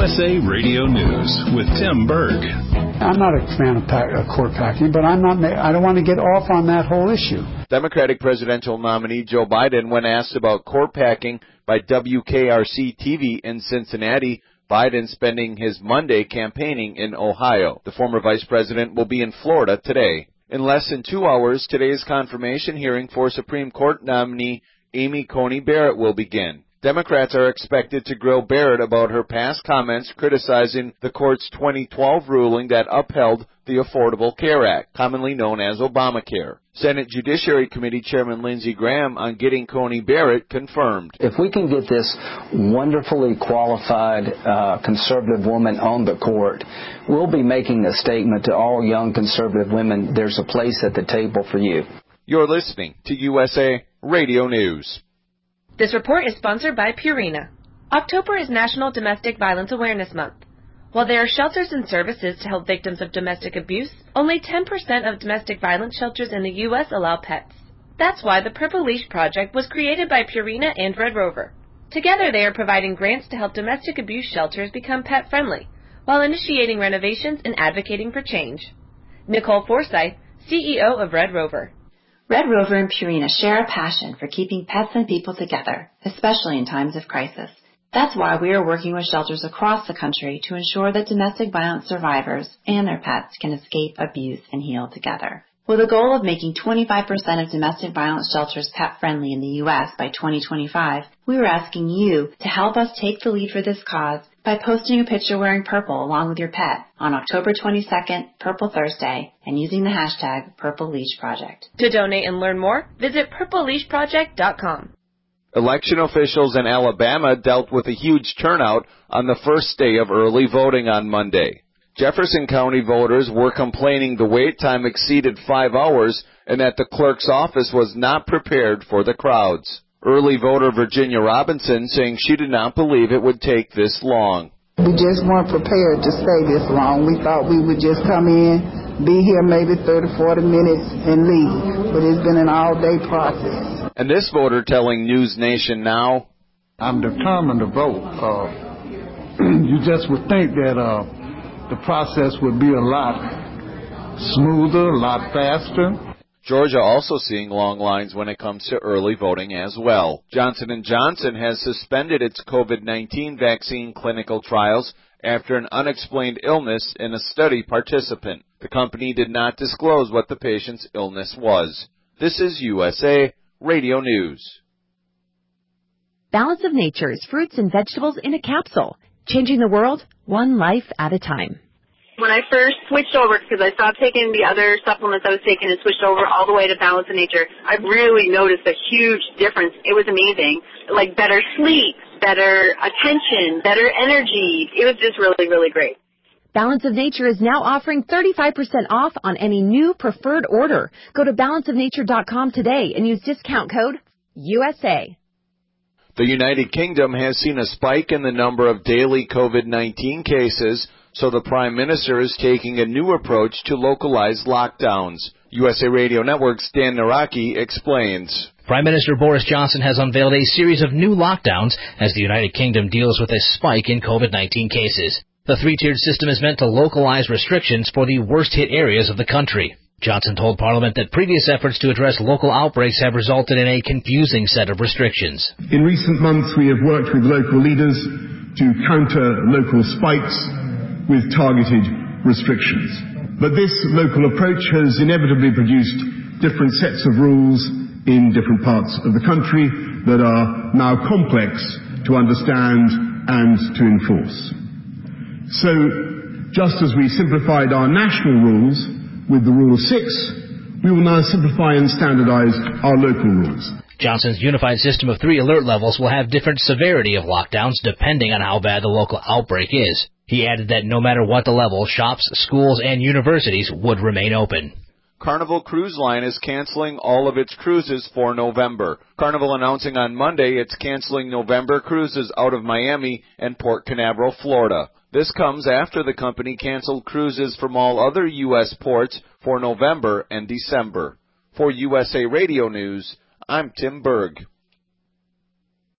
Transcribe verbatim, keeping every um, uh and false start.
S A Radio News with Tim Berg. I'm not a fan of pack, uh, court packing, but I'm not. I don't want to get off on that whole issue. Democratic presidential nominee Joe Biden, when asked about court packing by W K R C T V in Cincinnati, Biden spending his Monday campaigning in Ohio. The former vice president will be in Florida today. In less than two hours, today's confirmation hearing for Supreme Court nominee Amy Coney Barrett will begin. Democrats are expected to grill Barrett about her past comments criticizing the court's twenty twelve ruling that upheld the Affordable Care Act, commonly known as Obamacare. Senate Judiciary Committee Chairman Lindsey Graham on getting Coney Barrett confirmed. If we can get this wonderfully qualified uh, conservative woman on the court, we'll be making a statement to all young conservative women, there's a place at the table for you. You're listening to U S A Radio News. This report is sponsored by Purina. October is National Domestic Violence Awareness Month. While there are shelters and services to help victims of domestic abuse, only ten percent of domestic violence shelters in the U S allow pets. That's why the Purple Leash Project was created by Purina and Red Rover. Together they are providing grants to help domestic abuse shelters become pet-friendly, while initiating renovations and advocating for change. Nicole Forsythe, C E O of Red Rover. Red Rover and Purina share a passion for keeping pets and people together, especially in times of crisis. That's why we are working with shelters across the country to ensure that domestic violence survivors and their pets can escape abuse and heal together. With a goal of making twenty-five percent of domestic violence shelters pet-friendly in the U S by twenty twenty-five, we are asking you to help us take the lead for this cause by posting a picture wearing purple along with your pet on October twenty-second, Purple Thursday, and using the hashtag Purple Leash Project. To donate and learn more, visit purple leash project dot com. Election officials in Alabama dealt with a huge turnout on the first day of early voting on Monday. Jefferson County voters were complaining the wait time exceeded five hours and that the clerk's office was not prepared for the crowds. Early voter Virginia Robinson saying she did not believe it would take this long. We just weren't prepared to stay this long. We thought we would just come in, be here maybe thirty, forty minutes and leave. But it's been an all-day process. And this voter telling News Nation Now, I'm determined to vote. Uh, you just would think that uh, the process would be a lot smoother, a lot faster. Georgia also seeing long lines when it comes to early voting as well. Johnson and Johnson has suspended its COVID nineteen vaccine clinical trials after an unexplained illness in a study participant. The company did not disclose what the patient's illness was. This is U S A Radio News. Balance of Nature's fruits and vegetables in a capsule, changing the world one life at a time. When I first switched over, because I stopped taking the other supplements I was taking and switched over all the way to Balance of Nature, I really noticed a huge difference. It was amazing. Like better sleep, better attention, better energy. It was just really, really great. Balance of Nature is now offering thirty-five percent off on any new preferred order. Go to balance of nature dot com today and use discount code U S A. The United Kingdom has seen a spike in the number of daily COVID nineteen cases, so the Prime Minister is taking a new approach to localized lockdowns. U S A Radio Network's Dan Naraki explains. Prime Minister Boris Johnson has unveiled a series of new lockdowns as the United Kingdom deals with a spike in COVID nineteen cases. The three-tiered system is meant to localize restrictions for the worst-hit areas of the country. Johnson told Parliament that previous efforts to address local outbreaks have resulted in a confusing set of restrictions. In recent months, we have worked with local leaders to counter local spikes with targeted restrictions. But this local approach has inevitably produced different sets of rules in different parts of the country that are now complex to understand and to enforce. So, just as we simplified our national rules with the Rule of Six, we will now simplify and standardize our local rules. Johnson's unified system of three alert levels will have different severity of lockdowns depending on how bad the local outbreak is. He added that no matter what the level, shops, schools, and universities would remain open. Carnival Cruise Line is canceling all of its cruises for November. Carnival announcing on Monday it's canceling November cruises out of Miami and Port Canaveral, Florida. This comes after the company canceled cruises from all other U S ports for November and December. For U S A Radio News, I'm Tim Berg.